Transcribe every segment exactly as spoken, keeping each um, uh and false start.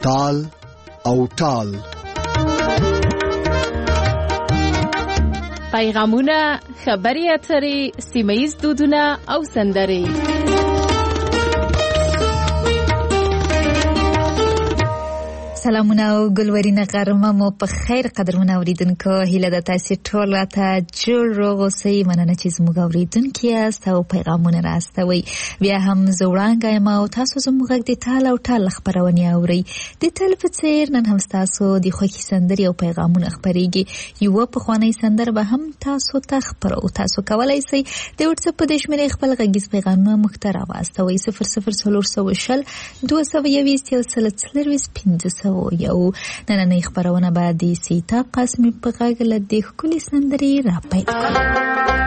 تال او ټال. پیغامونه، خبري اترې، سیمه‌ییز دودونه او سندرې. سلامونه او ګلورینه غرمه مو په خیر قدرمن اوریدونکو. هیله ده تاسو ټول راته جوړ روغ اوسئ. مننه چې زموږ اوریدونکي یاست او پیغامونه راستوئ. بیا هم زه وړاندې یم او تاسو زموږ غږ د ټال او ټال خپرونې اورئ. د تل په څیر نن هم تاسو د خوښي سندرې او پیغامونه خپرېږي. یوه پخوانۍ سندره به هم تاسو ته خپرو. تاسو کولی شئ د واتساپ په دې شمېرې خپل غږیز پیغامونه موږ ته راواستوئ. صفر صفر څلور سوه شل دوه سوه یویشت یو سل څلرویشت پنځه سوه یو. نننۍ خبرونه به د سیتا قاسمي په غږ له دې ښکلې سندرې را پیل کړو.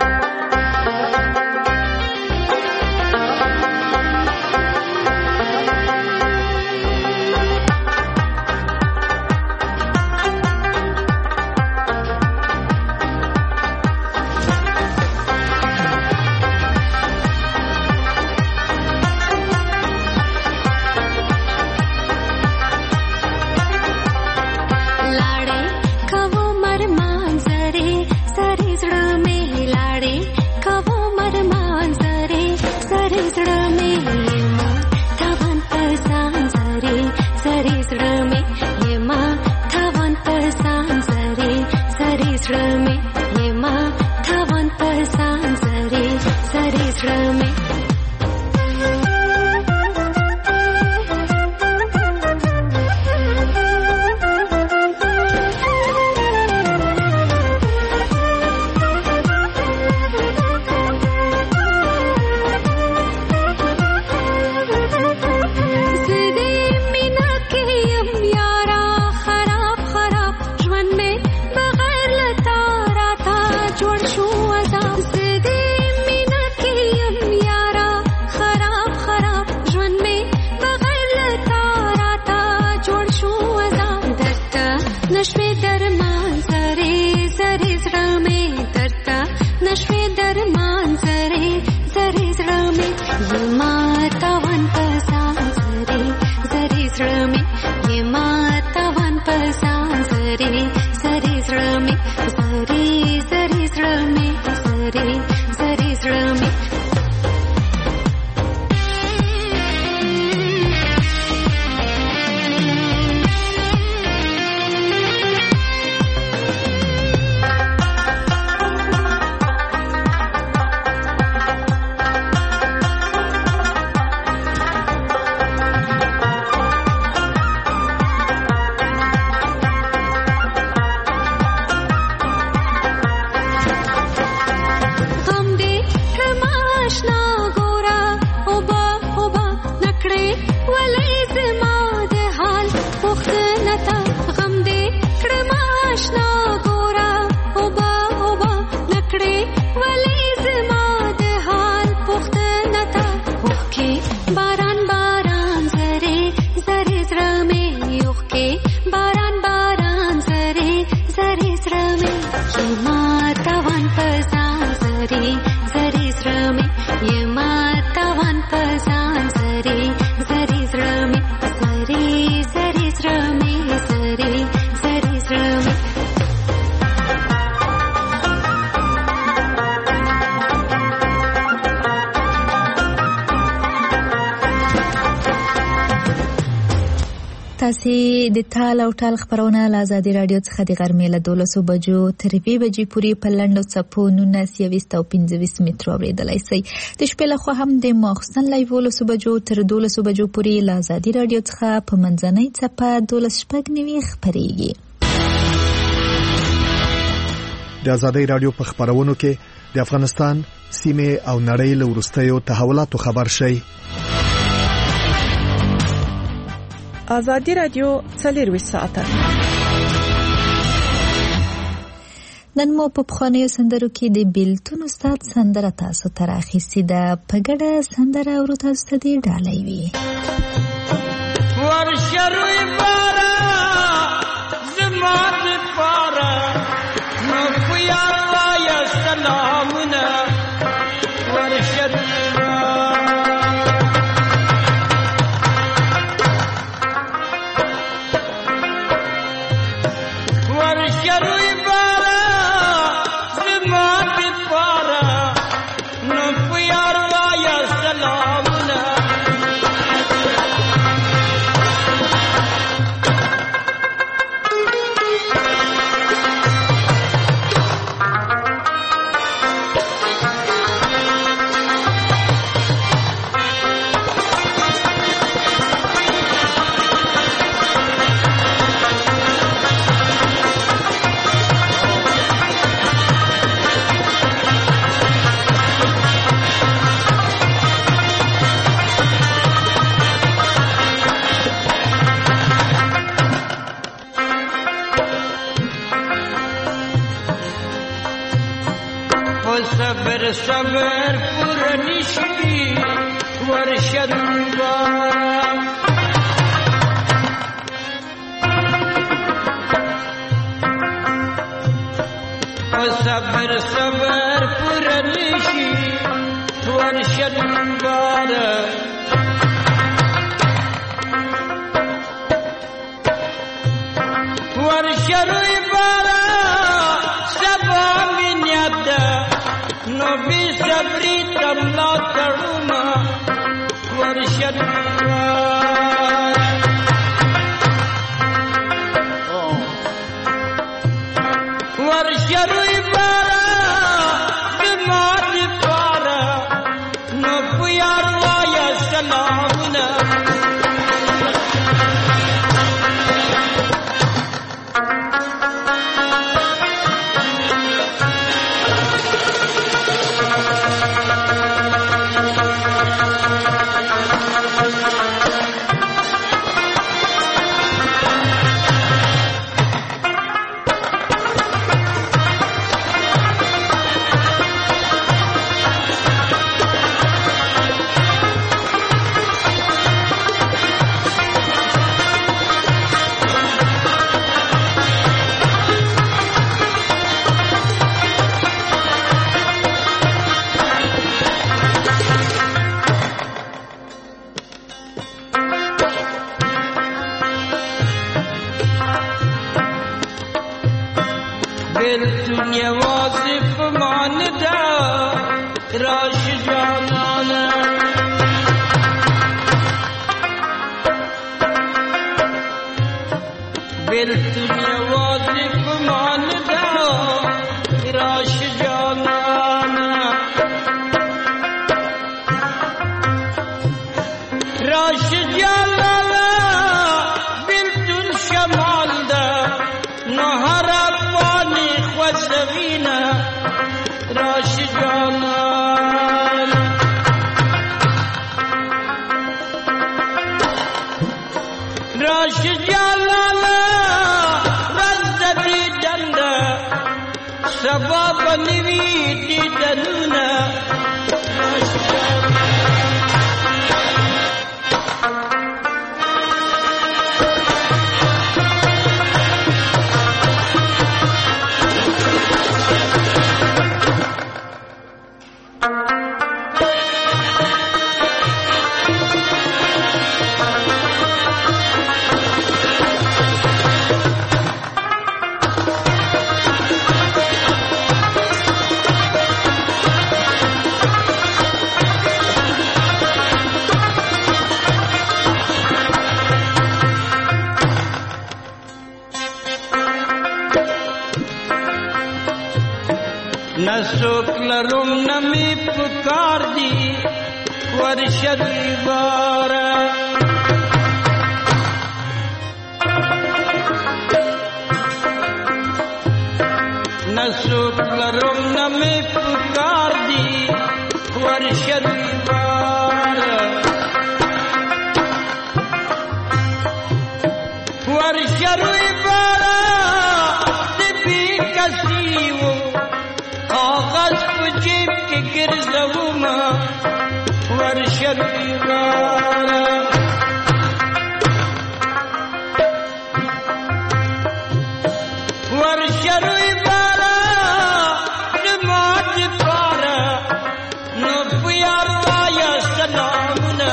تاسو د ټال او ټال خبرونه له آزادي رادیو څخه د غرمې له دولسو بجو تر یوې بجې پورې په لنډو څپو نولس یویشت او پنځه مترو اورېدلی شئ. د شپې لخوا هم د ماخوستن له یولسو بجو تر دولسو بجو پورې له آزادي رادیو څخه په منځنۍ څپه دولس شپږ نوي خپرېږي. د آزادي رادیو په خبرونو کې د افغانستان سیمه او نړۍ له وروستیو تحولاتو خبر شئ. آزادی رادیو څلرویشت ساعته. نن مو په پخوانیو سندرو کې د بیلتون استاد سندره تاسو ته راخیستې ده. په ګډه سندره اورو تاسو ته دې ډالۍ وي. ورشروي بارا زما د پاره نو خیا یا سلامونه ورشروي صبر پر نشی ورشد بارا صبر صبر پر نشی ورشد بارا ورشد بارا سبا من يد نبي صبري تملا تروما ورشد بارا ورشد بارا بمات بارا نبي يا سلامنا الدنيا واصف ماندا راش جانانا بالدنيا واصف ماندا راش جانانا راش جانانا بالدن شمال دا نهر وسوينا راش جانان راش جانان رزدي جندا سبب نويتي دلنا راش جانان نسوک لرم نمی پکار دی ورشد بارا نسوک لرم نمی پکار دی ورشد بارا ورشد بارا دبی کسیو کاغذ په جیب کې ګرځوما ورشد بارا ورشد بارا نماز بارا نو پیار وایا سلامنا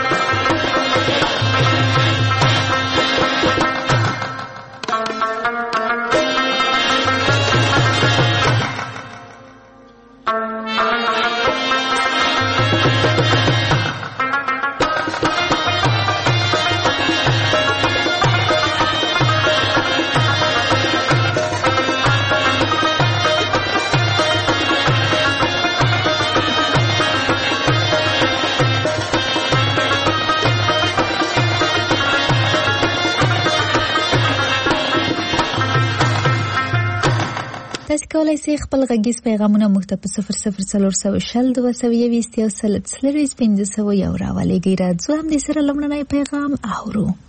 تاسو کولای شئ خپل غږیز پیغامونه موږ ته په صفر صفر څلور سوه شل دوه سوه یوویشت یو سل څلرویشت پنځه سوه یو راولېږئ. راځو همدې سره لومړنی پیغام اورو.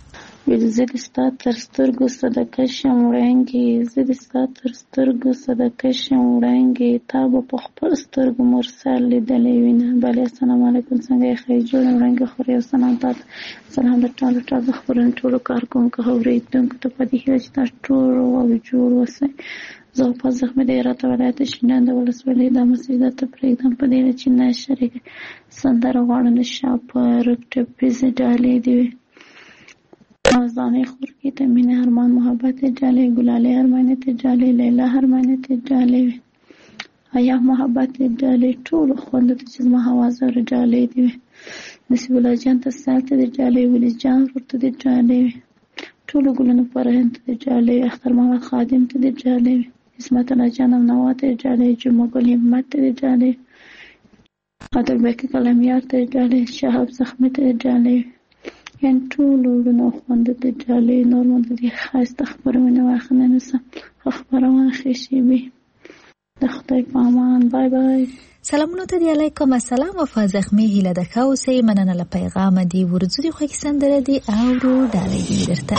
ویل زه د ستا تر سترګو صدقه شم وړانګې، زه د ستا تر سترګو صدقه شم وړانګې، تا به په خپل سترګو مرسل لیدلی وینه. بلې السلام علیکم، څنګه یې ښه جوړ وړانګې خورې او سلام تاته. سلام د ټولو ټولو خبرونو ټولو کارکوونکو اورېدونکو ته په دې هیله چې تاسو ټول روغ جوړ اوسئ. زه په زخمي د هرات ولایت شینډنډ د ولسوالۍ دا مسجد ته پرېږدم په دې چې نه شریکه سندره غواړم د شاپر ټپیز ډالۍ دی آزانه خورکی ته مینه ارمان محبت جاله ګلاله ارمانه ته جاله لیلا ارمانه ته جاله ایا محبت جاله ټول خوند ته چې ما حوازه جاله دی نسب الله جان ته سالته د جاله ولې جان ورته د جاله ټول ګلونو پرهند ته جاله اختر محمد خادم ته د جاله اسمت الله جانم نواته جاله جمعه ګل همت ته جاله قدر بک کلمیار ته جاله شهاب زخمت ته جاله یان ټول ورونو خوند ته جاله نور مونږ دې خاص خبرونه واخنه نسه خبرونه خشي به د خدای په امان. بای بای. سلامونه ته دی علیکم السلام او فزخمی هیله د خاوسې مننه له پیغام دی ورزوري خو کې سندره دی او رو ډالې دی درته.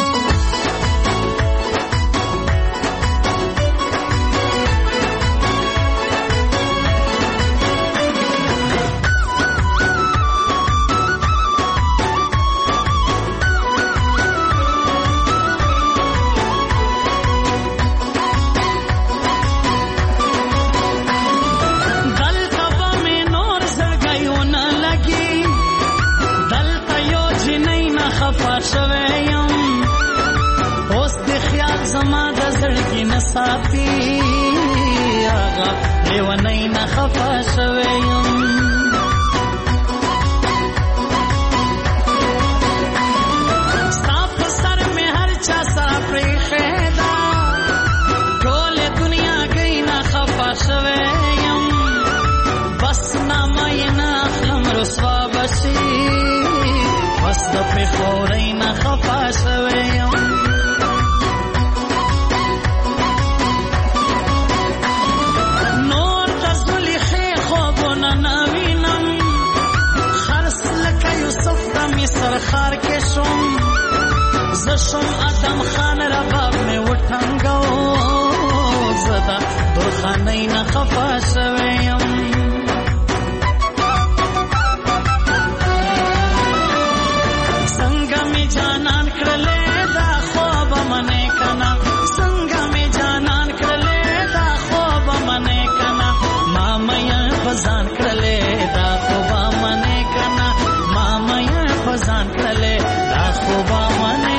صافي آغا لیونی نخفا شویم صاف سر میں ہر چا صافی خیدا ٹول دنیا گئی نخفا شویم بس نامائی ناخلم رسوا بشی بس دپی خوری نخفا شویم سرخار کې شوم زشم ادم خان رباب میں وټنګو زدا درخانې نه خفا شویم څنګه می جانان کړلې دا خوب منې کنا څنګه می جانان کړلې دا خوب منې کنا ما مې بزان کړلې دا خوب منې کنا ما مې فزان کړلې دا خوبا منه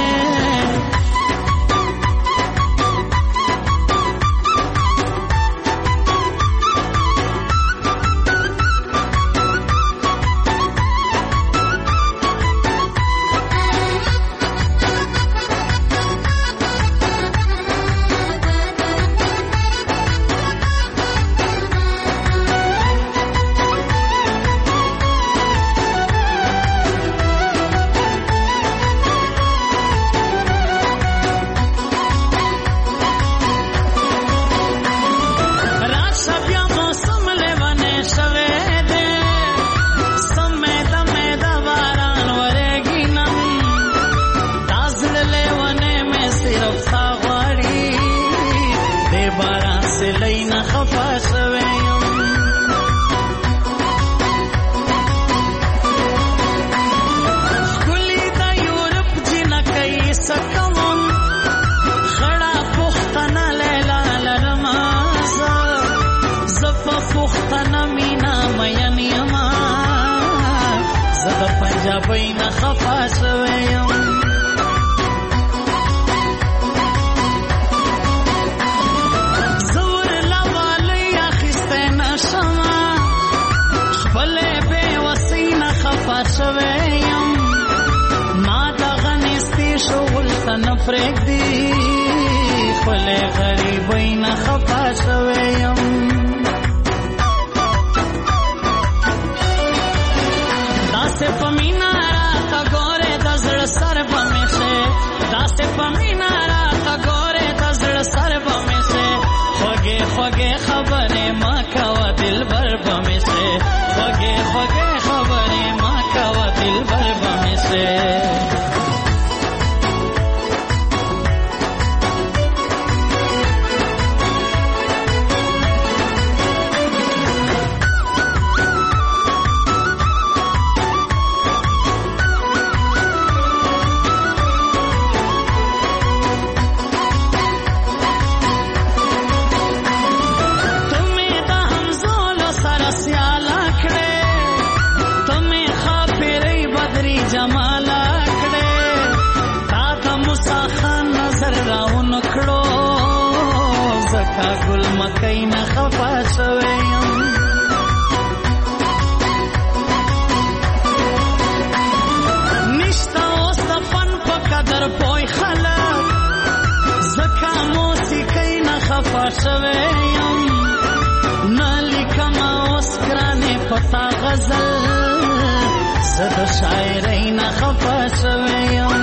خفا شوی یم نلیکم اوس ګرانې پتا غزل زه د شاعرۍ نه خفا شوی یم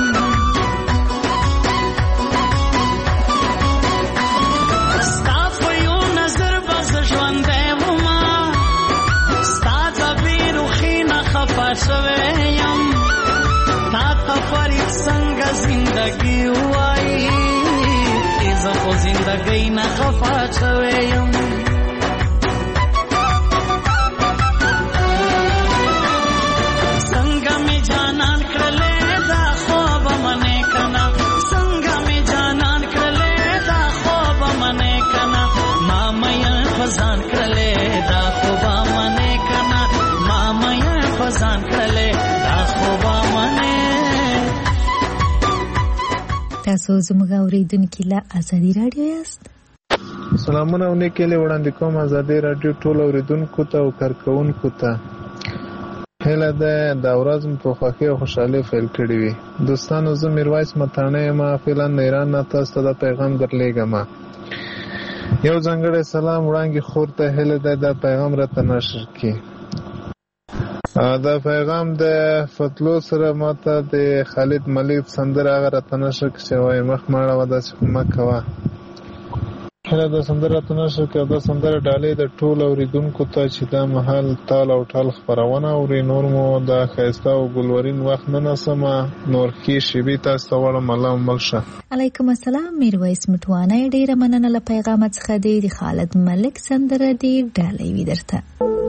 ستا په یو نظر به زه ژوندی ومه ستا د بېروخي نه خفا شوی یم تا ته فرید څنګه زندګي ووایي زه خو زندګۍ نه خفا شوی یم څنګه مې جانان کړلې دا خوبه منې کنه څنګه مې جانان کړلې دا خوبه منې کنه ما مې په ځان کړلې دا خوبه منې کنه ما مې په ځان کړلې دا خوبه منې تاسو زموږ اوریدونکي له ازادي رادیو یاست. سلامونه او نیکې له وړاندې کوم ازادي رادیو ټول اوریدونکو ته او کارکونکو ته. هله ده د ورځ په خوښۍ او خوشحالۍ فیل کړی وي. دوستانو زه میرویس متانه یم فعلا ایران نه تاسو ته د پیغام درلېږم. یو ځانګړی سلام وړاندې خور ته هله ده د پیغام راته نشر کړي. دا پیغام د فتلو سره ماته د خالد ملک سندره هغه راته نشر کړي چې وایي مخ ماړه وه داسې خو مه کوه. هله دا سندره راته نشر کړي او دا سندره ډالۍ د ټولو اورېدونکو ته چې دا مهال تال او ټال خپرونه اوري. نور مو دا ښایسته او ګلورین وخت نه نسمه نور ښې شېبې تاسو ته وړم. الله مل شه. علیکم السلام میرویس مټوانی ډېره مننه له پیغامه څخه دی. د خالد ملک سندره دی ډالۍ وي درته.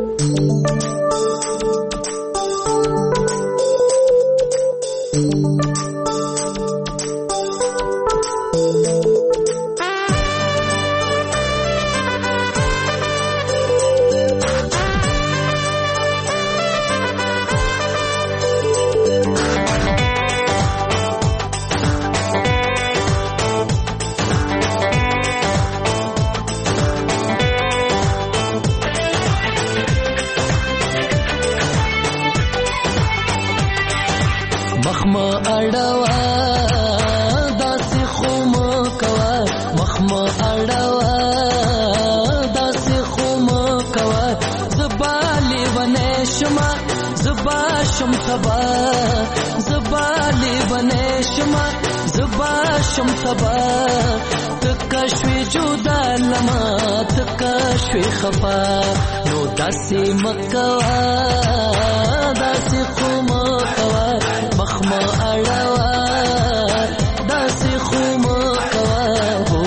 شم سبا تکشوی جدا لما تکشوی خفا نو داسی مکوا داسی خوم کوا مخم اڑوا داسی خوم کوا ہو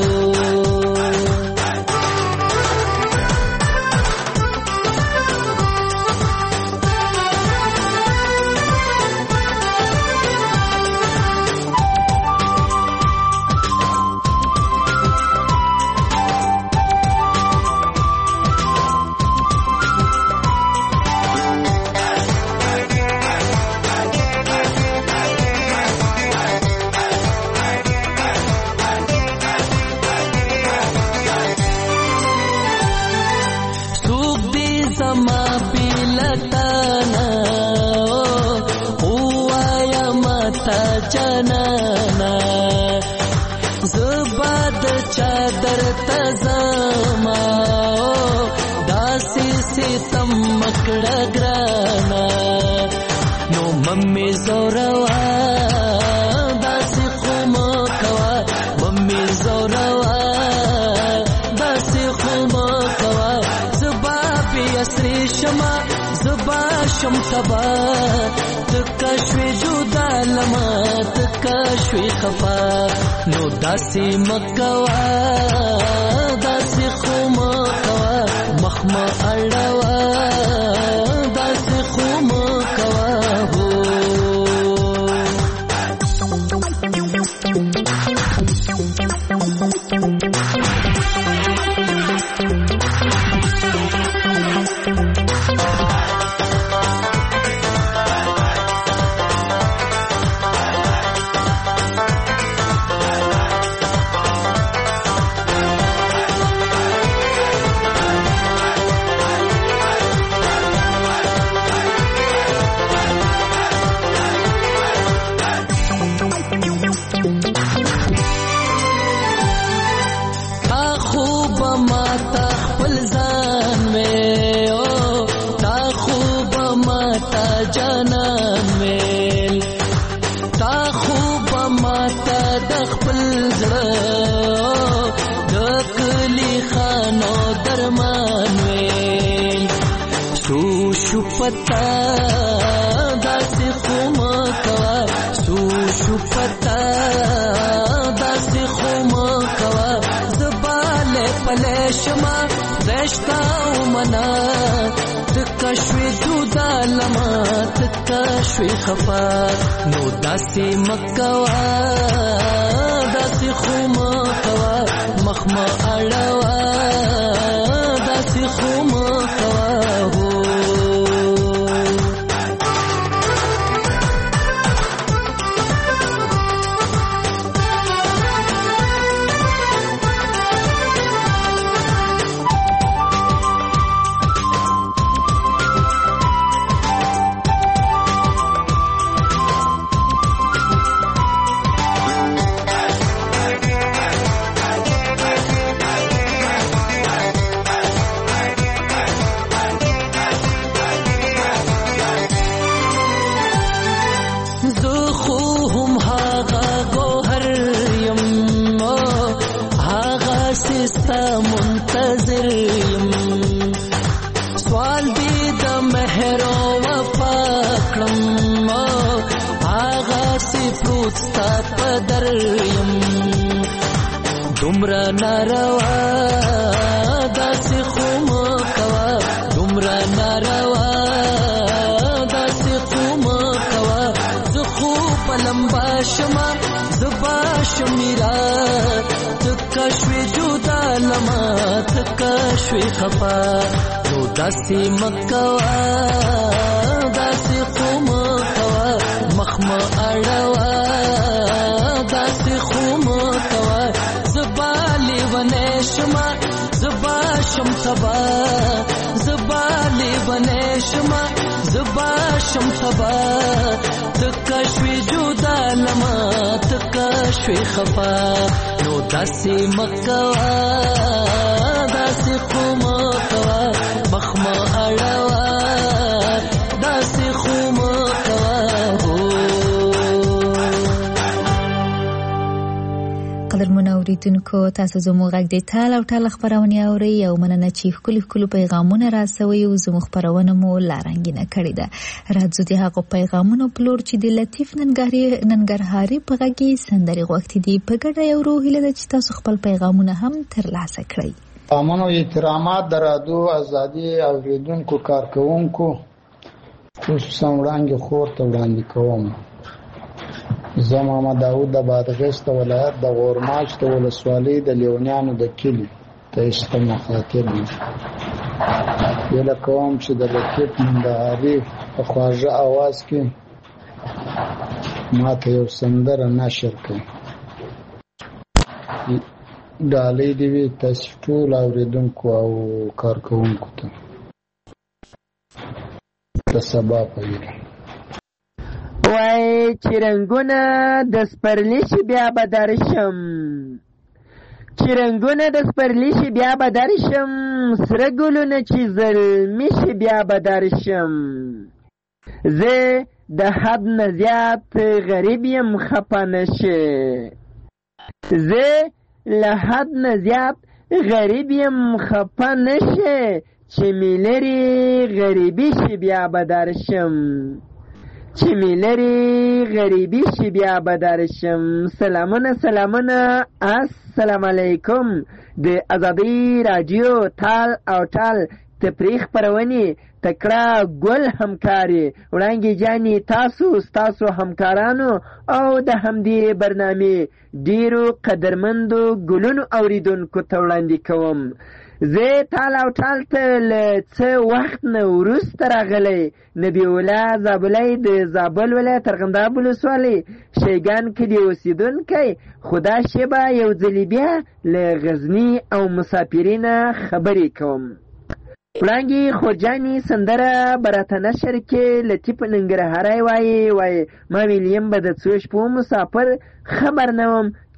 جنانا زباد چادر تزما داسی ستم مکڑا گرانا نو ممی زوروا داسی خوم کوا ممی زوروا داسی خوم کوا زبا پی اسری شما زبا شم سبا تکشوی جدا لما تکشوی خفا نو داسی مکوا داسی خوم کوا مخم اڑوا داسی خوم کوا ہو درمان ویل تا خوب ماتا د خپل زړه د کلی خانو درمان ویل سو شو پتا داسې خو مکوا سو شو پتا داسې خو مکوا زباله پله شما رشتا ومنا تکشوی جدا لما تکشوی خفا نو داسې مکوا داسې خو مکوا مخما اړوا داسې خو مکوا هو منتظر یم سوال دی د مهر او وفا کړم هغه سی پروت ستا په در یم دومره ناروا داسې خو مکوا دومره ناروا داسې خو مکوا زه خو په لمبا شمه زه با شمیرا تکشوی جدا لما تکشوی خفا نو داسې مکوا داسې خو مکوا مخما اړوا داسې خو مکوا زبا لیونی شما زبا شم تبا زبا لیونی شما زبا شم تبا تکشوی جدا لما تکشوی خفا نو داسې مکوا داسې خو مکوا مخما اړوا داسې خو مکوا هو قدرمن اوریدونکو تاسو زموږ غږ د تال او ټال خبرونه اوري او مننه چې خپل خپل پیغامونه راسوي او زموږ خبرونه مو لارنګینه کړې ده راځو د هغه پیغامونو پلور چې د لطیف ننګرهاري ننګرهاري په غږی سندري وخت دی په ګډه یو روح له چې تاسو خپل پیغامونه هم ترلاسه کړئ امنو احترامات درادو ازادي اوریدونکو کارکونکو خصوصا وړاندې خور ته وړاندې کوم زه محمد داود د بادغیس ولایت د غورماج ته ولسوالۍ د لیونیانو د کلي ته ایسته مخاطب یم ویله کوم چې د لطیف ننګرهاري په خواږه اواز کې ما ته یو سندره نشر کړي ډالۍ دې وي تاسو ټول اوریدونکو او کارکوونکو ته د سبا په هیله وای چې رنګونه د سپرلی شي بیا به درشم چې رنګونه د سپرلی شي بیا به درشم سره ګلونه چې زلمي شي بیا به درشم زه د حد نه زیات غریب یم خفه نشي زه له حد نه زیات غریب یم خفه نشي چې مې لرې غریبي شي بیا به درشم چې مې لرې غریبي شي بیا به درشم سلامونه سلامونه السلام علیکم د ازادي رادیو تال او ټال تفریح خپرونې تکړه ګل همکاري وړانګې جانې تاسو ستاسو همکارانو او د همدې برنامې ډیرو قدرمندو ګلونو اوریدونکو ته وړاندې کوم زه تال او ټال ته له څه وخت نه وروسته راغلی نبي الله زابلی د زابل ولایت ارغنداب ولسوالۍ شیګان کلي اوسېدونکی خدا شبه یو ځلې بیا له غزني او مسافرینه خبرې کوم وړانګې خورجانې سندره به راته نشر کې لطیف ننګرهاری وایي وایي ما ویلیم به د څو شپو مسافر خبر نه وم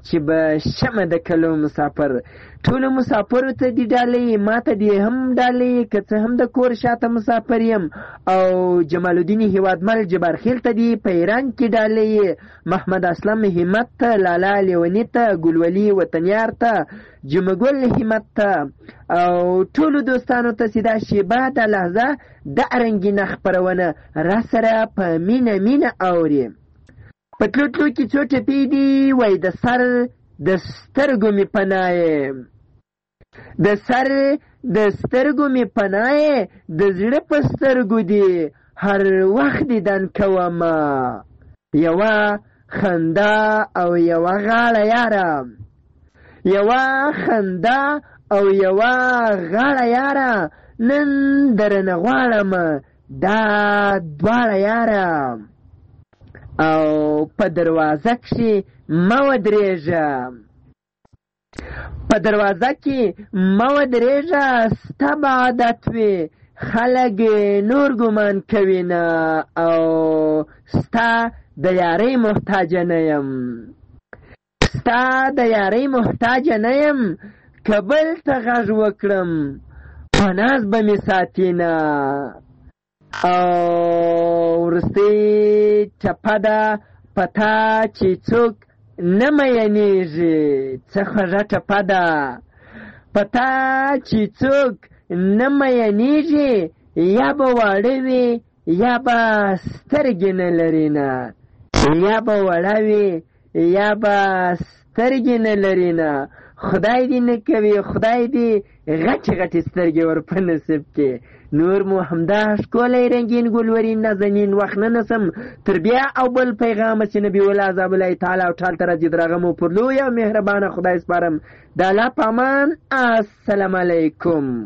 چې به شمه د کلو مسافر. ټولو مسافرو ته دې ډالۍ، ما ته دې هم ډالۍ، که څه هم د کور شاته مسافر یم. او جمال الدین هیوادمل جبارخیل ته دې په ایران کې ډالۍ، محمد اسلم همت ته، لالا لیونی ته، ګلولي وطنیار ته، جمګل همت ته او ټولو دوستانو ته چې دا شیبه د لحظه د رنګینه خپرونه را سره په مینه مینه اوري. په تلو تلو کې څو ټپې دي، وای د سر د سترګو مې پناه، د سر د سترګو مې پناه، د زړه په سترګو دی هر وخت دیدن کومه، یوه خندا او یوه غاړه یاره، یوه خندا او یوه غاړه یاره، نن درنه غواړم دا دواړه یاره. او په دروازه کښې مه ودرېږه، په دروازه کې مه ودرېږه، ستا به عادت وي خلک نور ګمان کوي نه، او ستا د یارۍ محتاجه نه یم، ستا د یارۍ محتاجه نه یم، که بل ته غږ وکړم په ناز به مې ساتي نه. او وروستۍ ټپه ده په تا چې څوک نه میینېږي، څه خوږه ټپه ده په تا چې څوک نه میینېږي، یا به واړه وي یا به سترګې نه لري نه، یا به وړه وي یا به سترګې نه لري نه. خدای دې نه کوي، خدای دې غټې غټې سترګې ور په نصیب کې. نور مو همدا ښکلی رنګین ګلورین نازنین وخت نه نسم تر بیا او بل پیغامه چې نبي الله عذاب الله تعالی او ټال ته راځي د هغه مو پر لوی او مهربانه خدای سپارم. د الله په امان. السلام علیکم.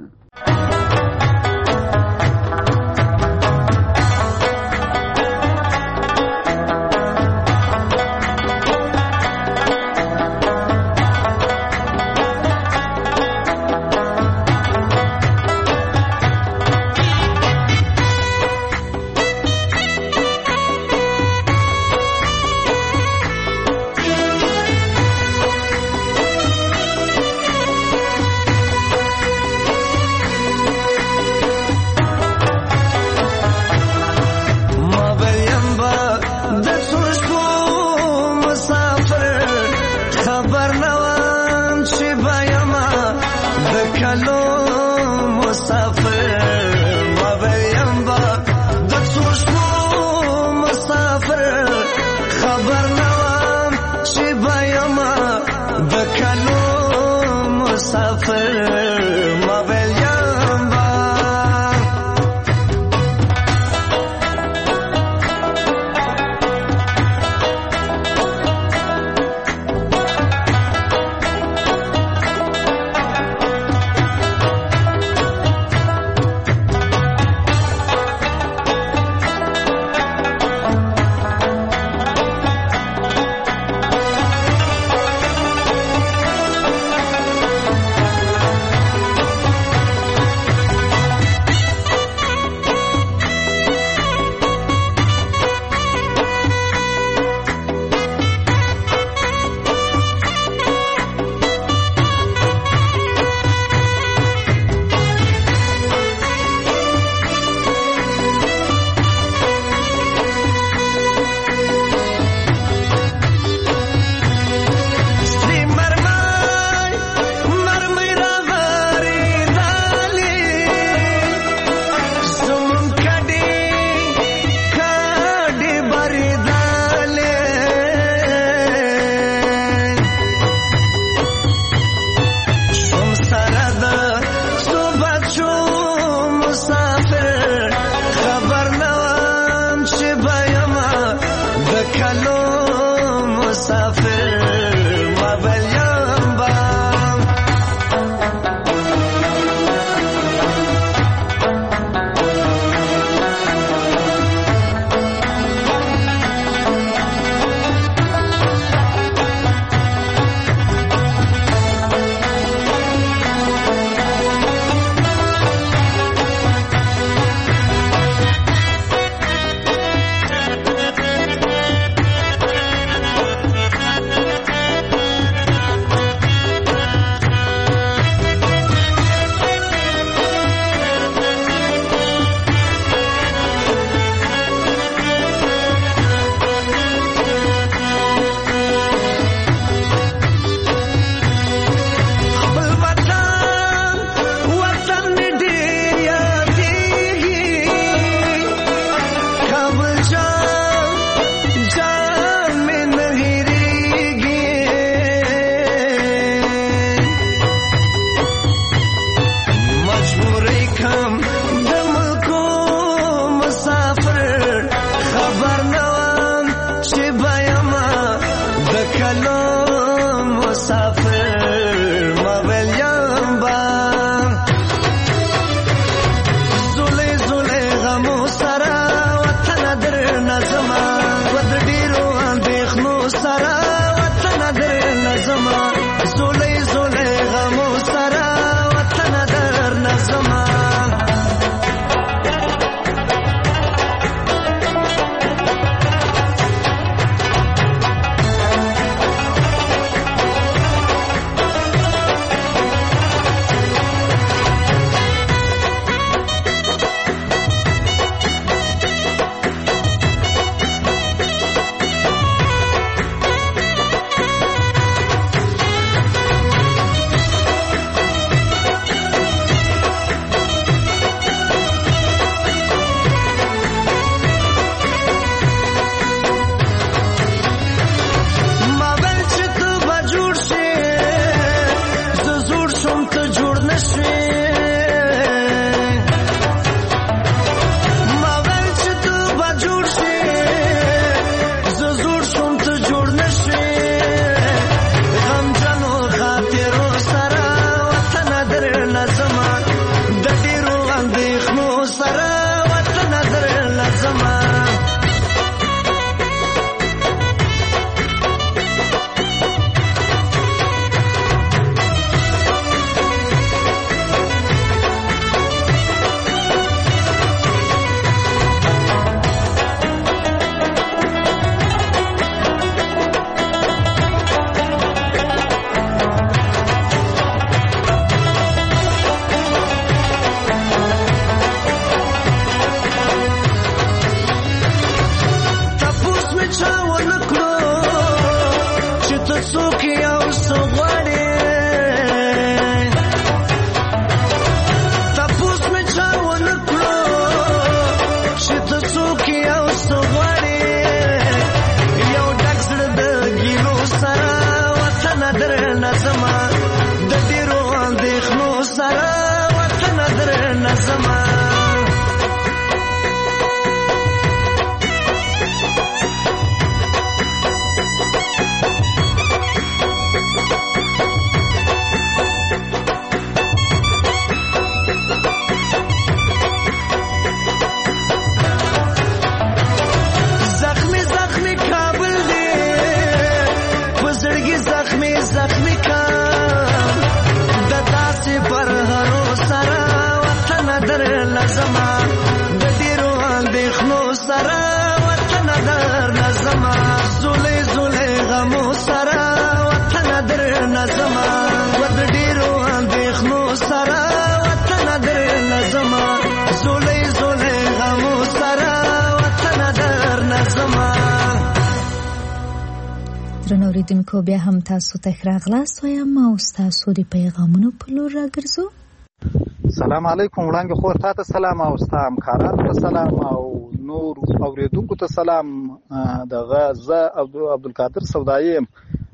درنو اوریدونکو بیا هم تاسو ته ښه راغلاست وایم او ستاسو د پیغامونو په لور راګرځو. سلام علیکم وړانګې خور، تا ته سلام او ستا همکارانو ته سلام او نور اوریدونکو ته سلام. دغه زه عبدالقادر سودایي یم.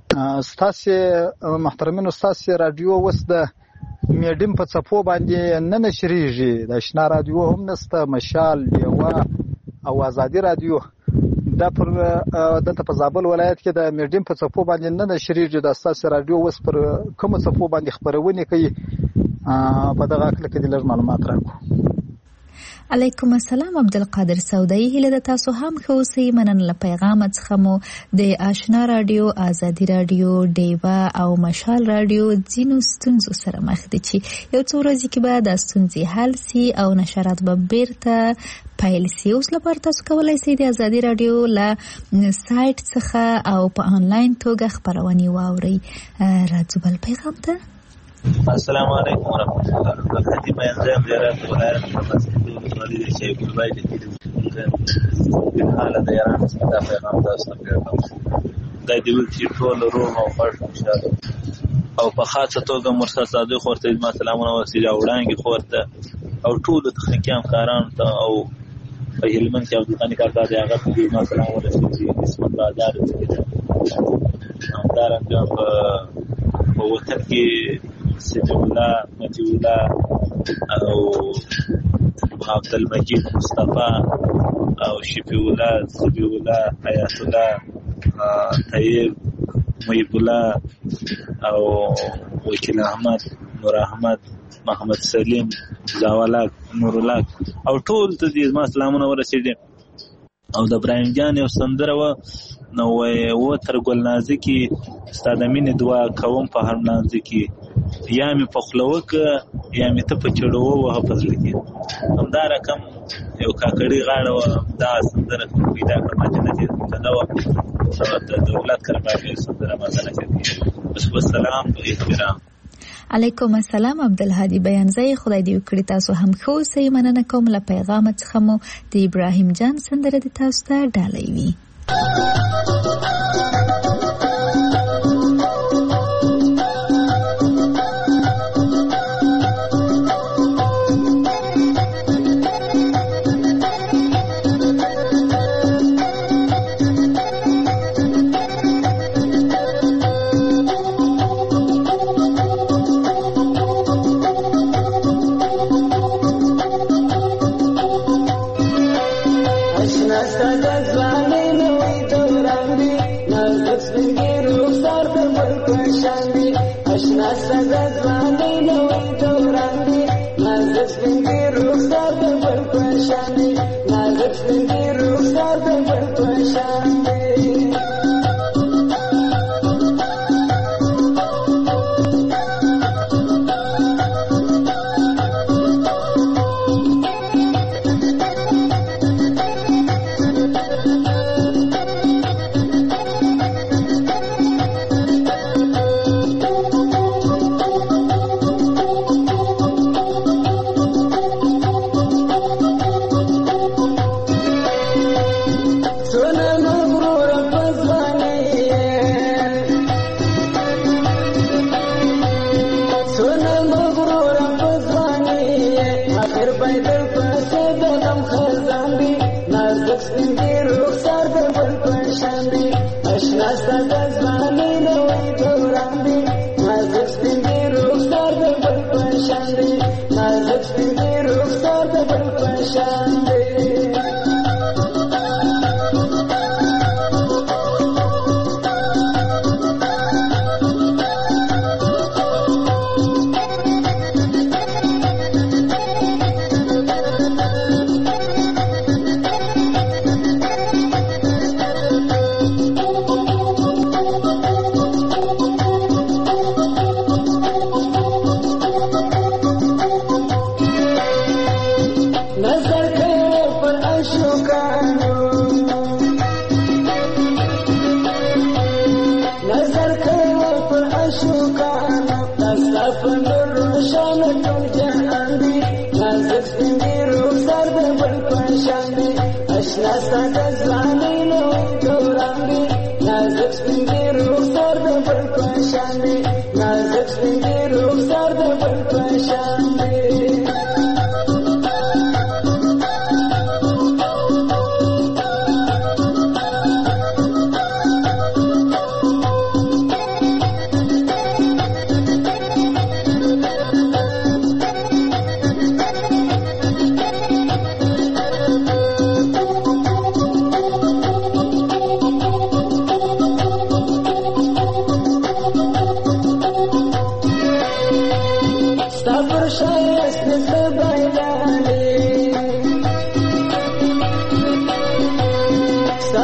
ستاسې محترمینو، ستاسې راډیو اوس د میډیم په څپو باندې نه نشریږي. د اشنا راډیو هم نسته، مشال، ډیوه او ازادي راډیو دا پر دلته په زابل ولایت کې د میډیم په څپو باندې نه نشریږي. د ستاسې راډیو اوس پر کومو څپو باندې خپرونې کوي؟ په دغه هکله کې دې لږ معلومات راکړو. علیکم السلام عبدالقادر سودایي، هیله ده تاسو هم ښه اوسئ. مننه له پیغامه څخه مو د آشنا راډیو، ازادي راډیو، ډیوه او مشال راډیو ځینو ستونزو سره مخ دي چې یو څو ورځې کې به دا ستونزې حل سي او نشرات به بیرته پیل سي. اوس لپاره تاسو کولی شئ د ازادي راډیو له سایټ څخه او په آنلاین توګه خپرونې واورئ. راځو بل پیغام ته. السلام علیکم ورحمۃ اللہ وبرکاتہ. میں انجام زیارت ولایت مفسدو مصری شیخ البای د کلی حاله د ایران څخه پیغام تاسو ته ورکوم. دا د ویل ټول روم او فرد مشاهده او په خاصه توګه مرسل صادق خورته ما سلامونه وسیله وړاندې خورته او ټول تخنیکي همکارانو ته او په هلمند کې عبدالغني کاکا دی هغه ته ما سلام ورسوي. قسمت بازار څخه همدارنګه په وطن کې سجولا مجولا او عبدالمجید مصطفی او شفیولا زبیولا حیات الله طیب محب الله او وکیل احمد نور احمد محمد سلیم زاولاک نور الله او ټول ته دې ما سلامونه ورسېږي. او د ابراهیم جان یو سندره و نو و تر ګل نازکي ستا د مینې دعا کوم په هر نازکي کې یا مې په خوله وکړه یا مې ته په چړو ووهه په زړه کې. همدا رقم یو کاکړي غاړه وه، دا سندره پیدا کړه ما چې نتیجه وه د دولت کربابي سندره ما ته نتیجه. بس والسلام و احترام. علیکم السلام عبدالهادي بیانزی، خدای دې وکړي تاسو هم ښه اوسئ. مننه کوم له پیغامه څخه مو د ابراهیم جان سندره د تاسو ته ډالۍ وي.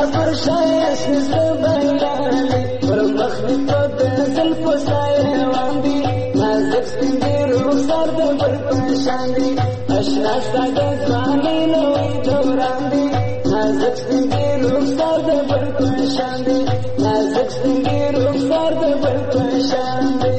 پر شایست نزل بیانی پر مخنی تو دزل پسای واندی نازک سپین دی رخسار د بل پشان دی اشنا ستا د ځوانۍ نوی دوران دی نازک سپین دی رخسار د بل پشان دی نازک سپین دی رخسار د بل پشان دی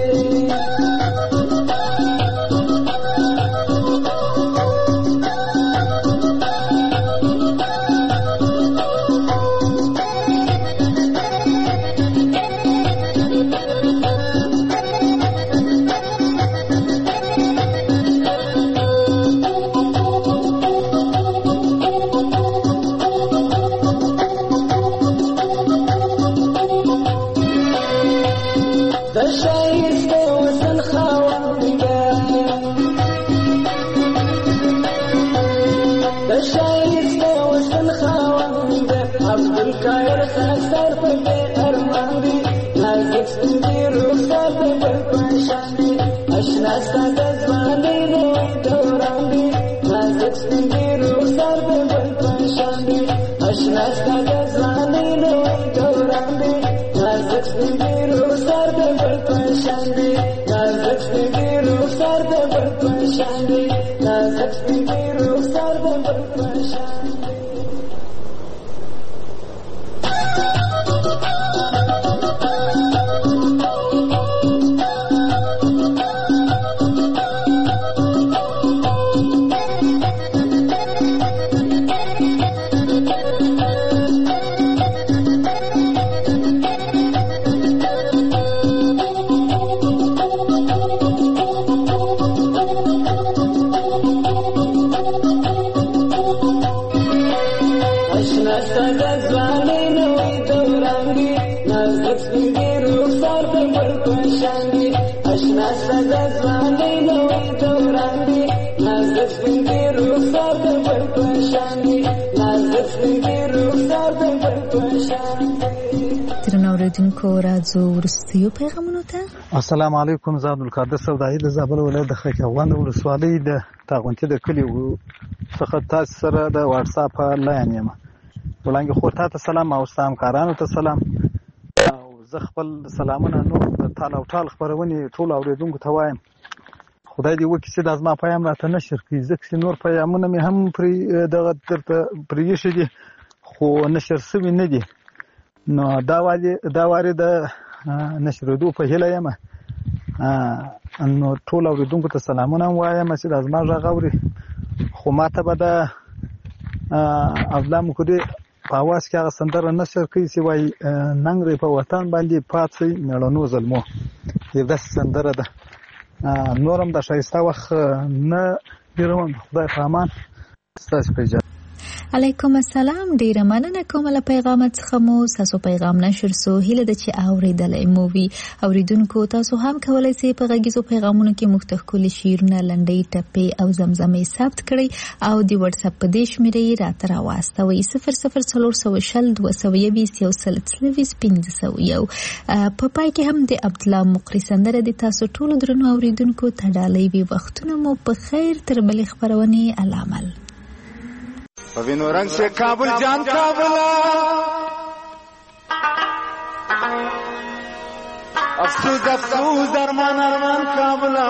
اشنا د ځوانۍ نوی دوران دی نازک سپین دی رخسار د بل پشان دی اشنا ستا د ځوانۍ نوی دوران دی نازک سپین دی رخسار د بل پشان دی نازک سپین دی رخسار د بل پشان دی نازک سپین دی رخسار د بل پشان دی راځو ورستیو پیغامونو ته. السلام علیکم، زه عبدالقادر سودایي د زابل ولایت د خاکیوان ولسوالۍ د تاغونتي د کلي څخه تاسو سره د واتساپ لاین یم. وړاندې خور ته سلام او ستا همکارانو ته سلام. او زه خپل سلامونه نور د تال او ټال خپرونې ټولو اورېدونکو ته وایم خدای دې وکړي چې دا زما پیام راته نشر کړي، ځکه چې نور پیامونه مې هم پرې دغه درته پرې ایښي دي خو نشر سوي نه دي. نو دا واري دا واري د نشرېدو په هیله یم. نو ټول اورېدونکو ته سلامونه وایم چې دا زما غږ اوري، خو ماته به د عبدالله مکودي په اواز کې هغه سندره نشر کوي چې وایي ننګ په وطن باندې پاڅئ مېړنو ظلمو. یو داسې سندره ده. نور هم د ښایسته وخت نه بیروم. خدای په امان. ستاسو په اجازه. علیکم السلام، ډیره مننه کوم له پیغام څخه مو تاسو پیغام نشر سو هله د چې اوریدلې مو وی اوریدونکو تاسو هم کولای شئ په غږیزو پیغامونو کې مختلف شعرونه لنډۍ ټپې او زمزمې ثبت کړئ او د واتس اپ په دې شمیرې راته راوستوئ صفر صفر څلور سوه شل دوه سوه یویشت یو سل څلوېښت پنځه سوه یو. په پای کې هم د عبدالله مقری سندره د تاسو ټولو درنو اوریدونکو ته ډالۍ وي. وختونه مو په خیر تر بلې خبرونې علامل پوینو رنگ سے کابل جان کابلا افسوس افسوس ارمان ارمان کابلا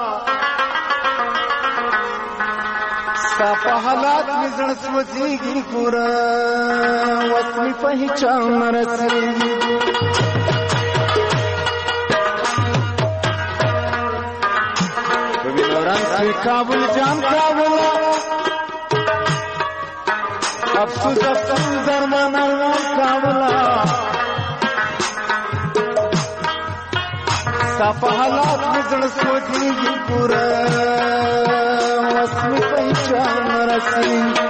صافا حالات میں زړه سوځيږي پورا وسمي پہچان رسېږي پوینو رنگ سے کابل جان کابلا افسوس افسوس ارمان ارمان کابلا صافا حالات میں زړه سوځيږي پورا وسمي پہچان رسېږي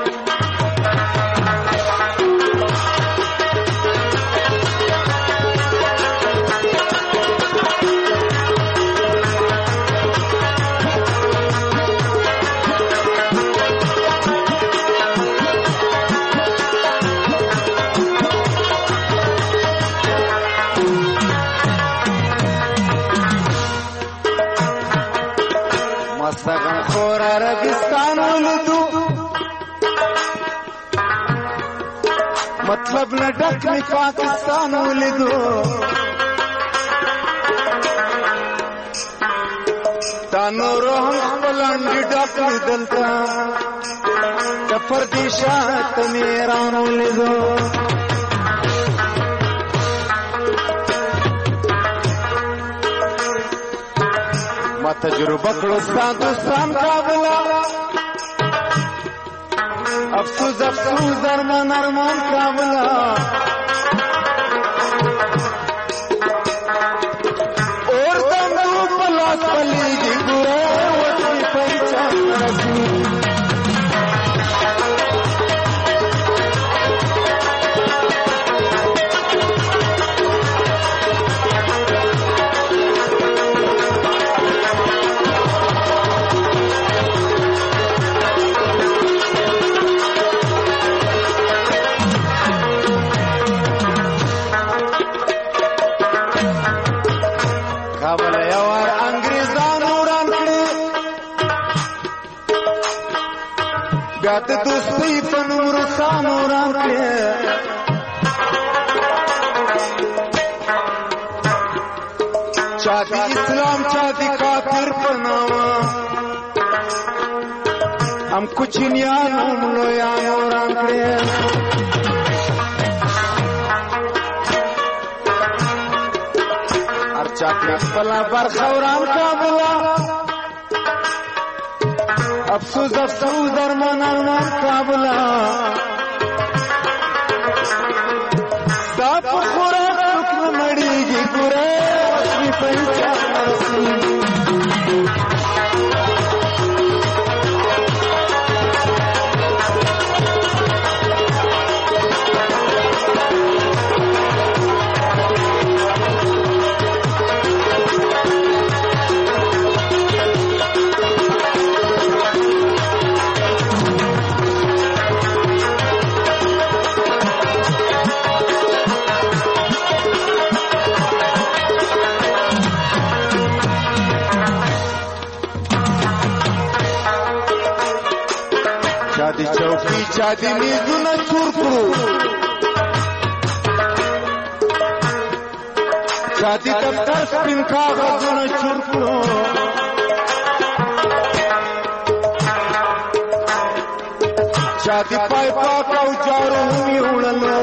مطلب نه ډک می پاکستان ولیدو تا نورو هم خپل انډي ډک دلته د پردیشات میران ولیدو ما تجربه کړو ستا دوستان کابله افسوس افسوس درمان ارمان کابله اور دمو پلاس پلیږي ګوره وطني پہچان رسي د دوستۍ په نوم روسانو راکړې چا د اسلام چا د کافر په نامه هم کوچنیانو لویانو راکړې هر چا کړې خپله برخه وران کابله افسوس افسوس درمان ارمان کابله ستا په خوراک څوک نه مړېږي ګوره وطني پہچان رسي چوکی چا دی میزونه چور کړو چا دی دفتر سپین کاغذونه چور کړو چا دی پای پاک او جارو می وړلو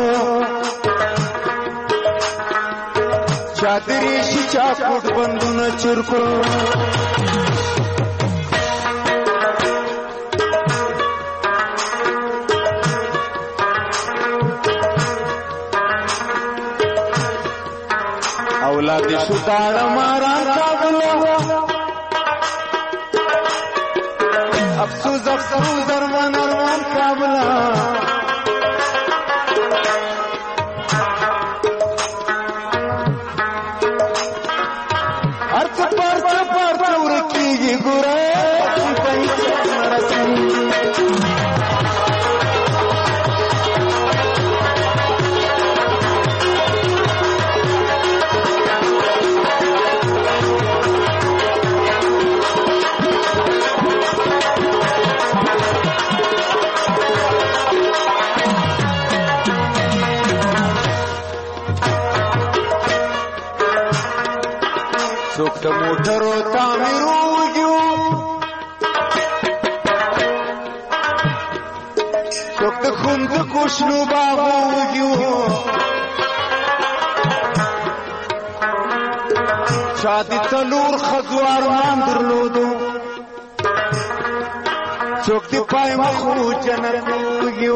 چا دی ریشي چا کوټ بندونه چور کړو اولاد شو داړه ماران کابله افسوس افسوس درمان ارمان کابله ارڅ پرڅ پرڅ ورکیږي ګوره پہچان رسي څوک د موټرو تعمیرو وږي څوک د ښوونځکو شنو باغو وږي چا د څلور ښځو ارمان درلودو څوک د پای مخو جنت وږي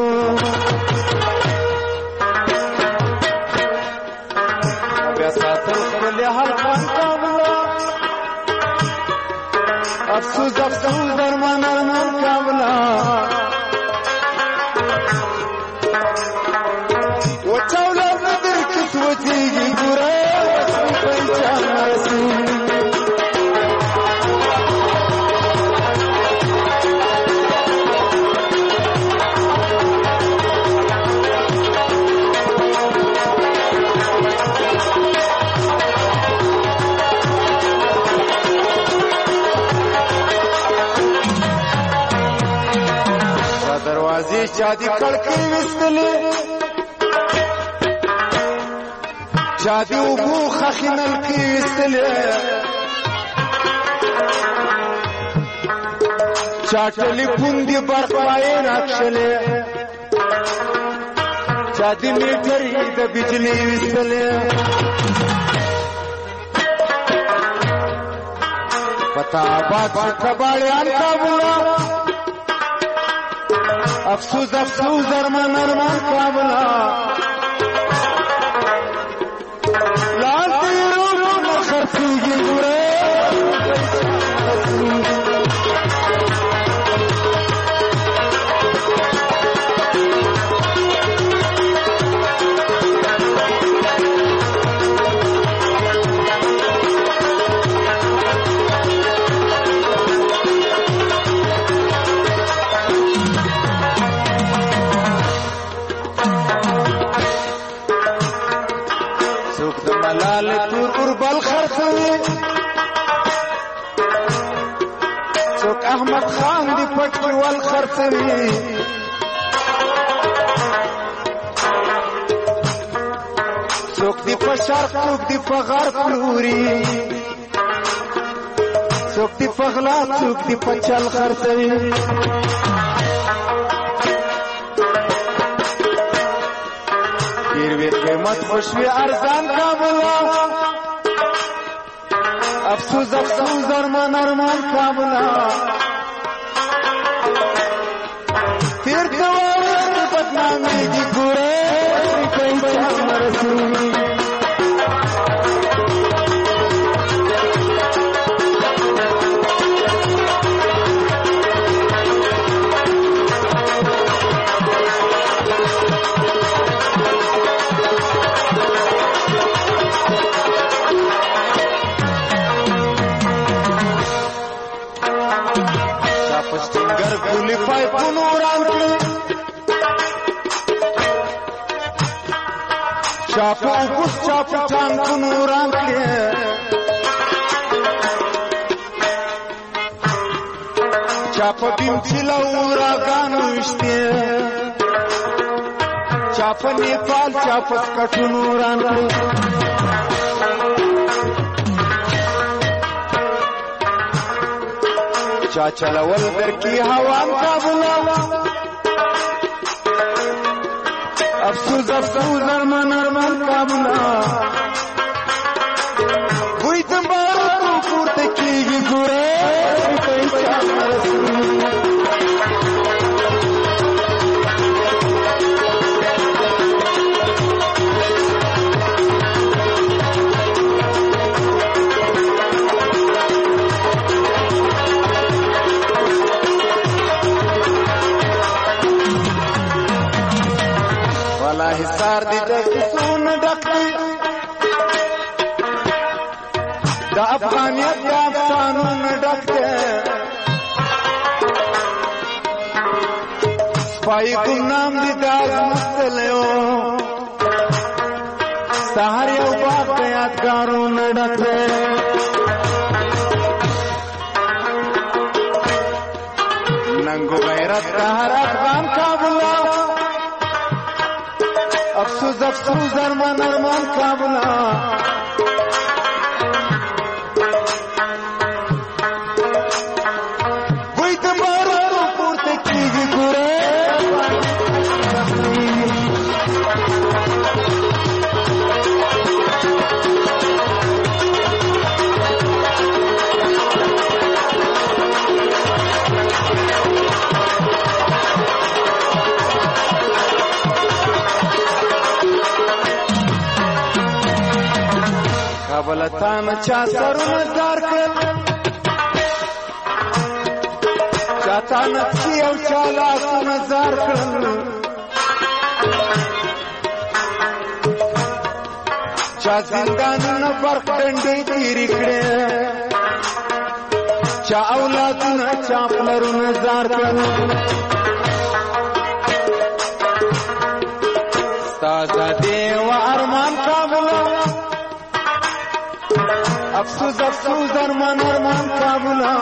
بیا ساتل خپل حلقان کابله افسوس افسوس درمان ارمان کابله وچا اولاد نه درکې سوچېږي ګوره وطني پہچان رسي دروازې چا دي کړکۍ وستلې چا دی وبو خخنل کیستلې چا ټلیفون دی برقای راکشلې چا دی میټرې د بجلی وستلې پتا باد کباړیان کابلا افسوس افسوس ارمان ارمان کابلا لال تیرو نخر سیگی گره ملال تور قربال خرڅوي څوک احمد خان دی پټي ول خرڅوي څوک دی په شرق څوک دی په غرب لوري څوک دی په غلا څوک دی په چل خرڅوي गिरवे कीमत खुशवी अरजान काबला अफसोस अफसोस अरमान अरमान काबला फिर तुम्हारे बदनामी की गुरे कोई मरसी गुलिफाई पुनूरान की चापू कुछ चापू चांद पुनूरान की चापू बिमचिला उरा गानु इश्ते चापू नेपाल चापू कठुनूरान की चा चलवल दर की हवा काबुला अफसोस अफसोस अरमान अरमान काबुला हुई तुम्हारा तो पूर्ति की गुरे हिसार दी जसून डकती दा अफगानियत दा अफसानून डकते स्पाई गुमनाम दी दाग मुस्तलियो सहारे उबाक यादगारून डकते नंगो गैरत का हर अफगान काबुला अफसोस अफसोस अरमान अरमान काबुला वही तुम्हारा तो पूर्ति की गुरे काबलतान चा सरुन दार कर चाता नक्की औ चाला सुन जार कर चा जिंदान न बर्फ डंडी तीरिकडे चा औलादन चा पलरुन जार कर ताजा देव अरमान काबुला अफसोस अफसोस अरमान अरमान काबुला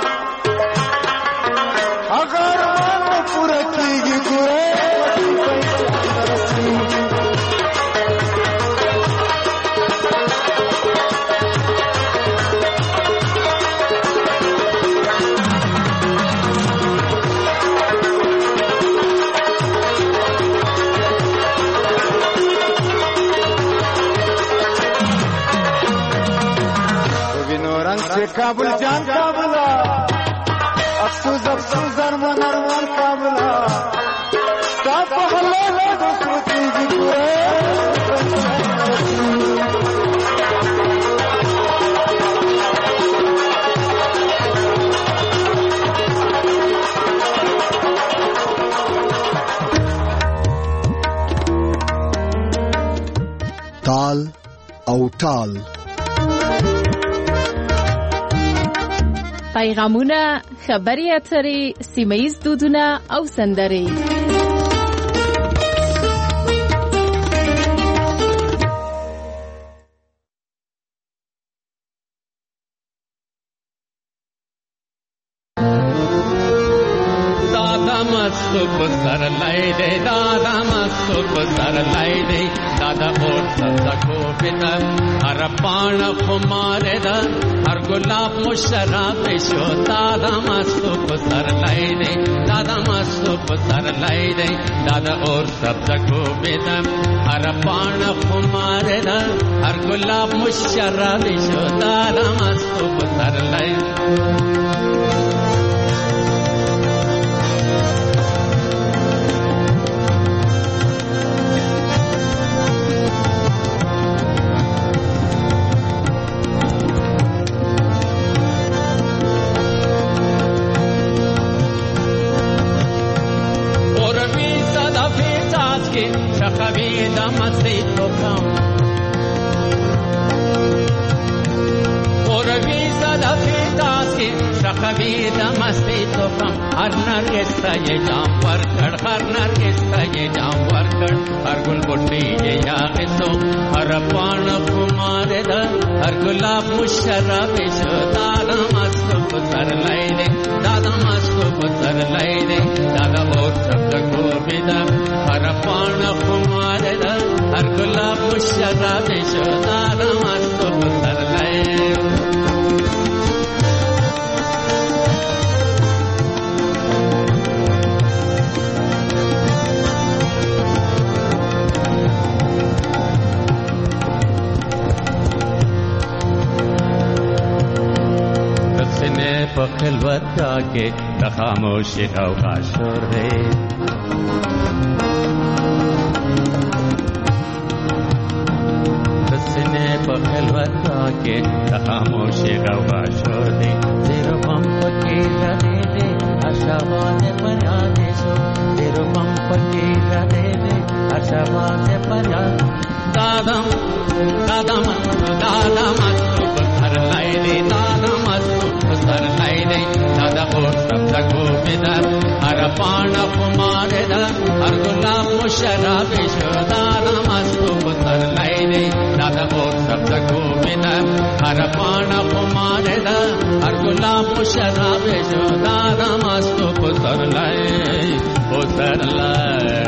अगर मानो पूरा की गुरे काबुल जान काबुला अफसोस अफसोस अरमान अरमान काबुला साफ हल्ला ले दोस्तों की पूरे ताल او ټال پیغامونه، خبري اترې، سیمه‌ییز دودونه او سندرې. दादा मस्त पसर लाई दे, दादा मस्त पसर लाई दे, दादा और सको बिना हर पान खुमारे दा हर गुलाब मुशराब शो दादा मस्त पसर लाई दे, दादा मस्त पसर लाई दे, दादा और सब सको बिना हर पान खुमारे दा हर गुलाब मुशराब शो दादा मस्त पसर लाई Shakhavida masito kam Oravi sadafitas ki Shakhavida masito kam Har nargista ye jam varkad Har nargista ye jam varkad Har gul butti ye yaagiso Har apana kumare da Har gulab musharab isho Dada masto putar laide Dada masto putar laide Dada aur sabda gobida Har apana kumare da Har gulab musharab isho Dada masto putar laide पखलवत के खामोशी का शोर रे तसने पखलवत के खामोशी का शोर रे तेरो पंप के रहे रे आशावाद परादे सो तेरो पंप के रहे रे आशावाद परा दादम दादम दादम हर लाई रे दादम सर लाई दे दादा और सब तको बिना हर पान कुमारे दा हर गुलाब मुशराब शो दादा मस्तो सर लाई दे दादा और सब तको बिना हर पान कुमारे दा हर गुलाब मुशराब शो दादा मस्तो सर लाई ओ सर लाई